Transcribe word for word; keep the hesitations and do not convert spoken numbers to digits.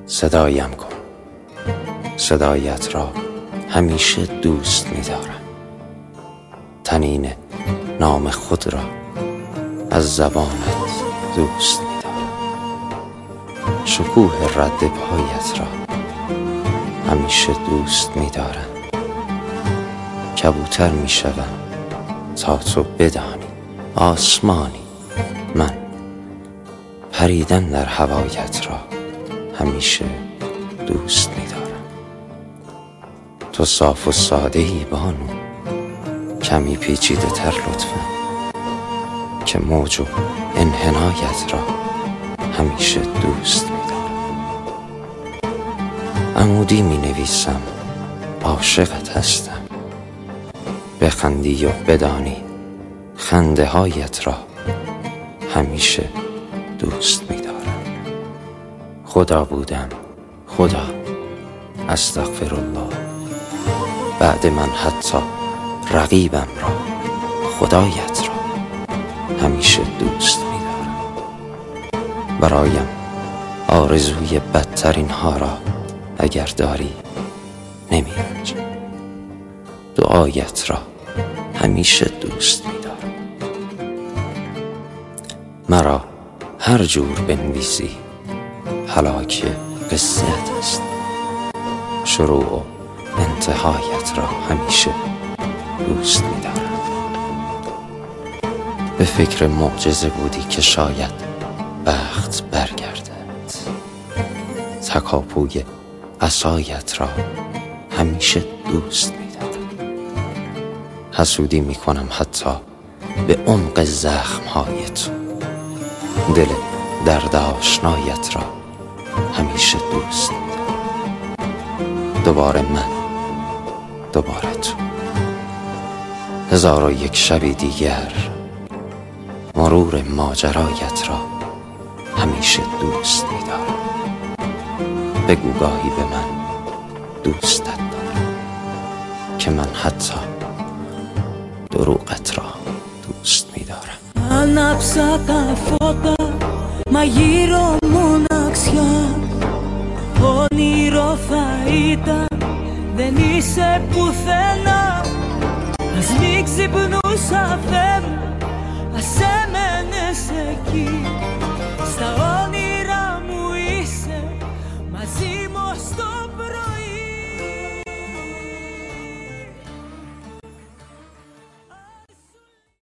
صدایم کن، صدایت را همیشه دوست می‌دارم. طنین نام خود را از زبانت دوست می‌دارم. شکوه رد پایت را همیشه دوست می‌دارم. کبوتر می‌شوم تا تو بدانی آسمانی من پریدن در هوایت را همیشه دوست می‌دارم. تو صاف و ساده ای بانو، کمی پیچیده تر لطفاً، که موج و انحنایت را همیشه دوست می‌دارم. عمودی می نویسم عاشقت هستم، بخندی و بدانی خنده هایت را همیشه دوست می‌دارم. خدا بودم، خدا، استغفر الله، بعد من حتی رقیبم را، خدایت را همیشه دوست می‌دارم. برایم آرزوی بدترین ها را اگر داری نمی‌رنجم. دعایت را همیشه دوست می‌دارم. مرا هر جور بنویسی هلاک قصه‌ات است. شروع و انتهایت را همیشه دوست می‌دارم. به فکر معجزه بودی که شاید بخت برگردد. تکاپوی عصایت را همیشه دوست می‌دارم. حسودی می‌کنم حتی به عمق زخم‌های تو. دل درد آشنایت را همیشه دوست می‌دارم. دوباره من، دوباره تو، هزار و یک شبی دیگر، مرور ماجرایت را همیشه دوست می‌دارم. بگو گاهی به من دوستت دارم، که من حتی دروغت را دوست می‌دارم. Άναψα τα φώτα, μα γύρω μοναξιά. Όνειρο θα ήταν, δεν είσαι πουθενά. Ας μην ξυπνούσα, Θεέ μου, ας έμενες εκεί.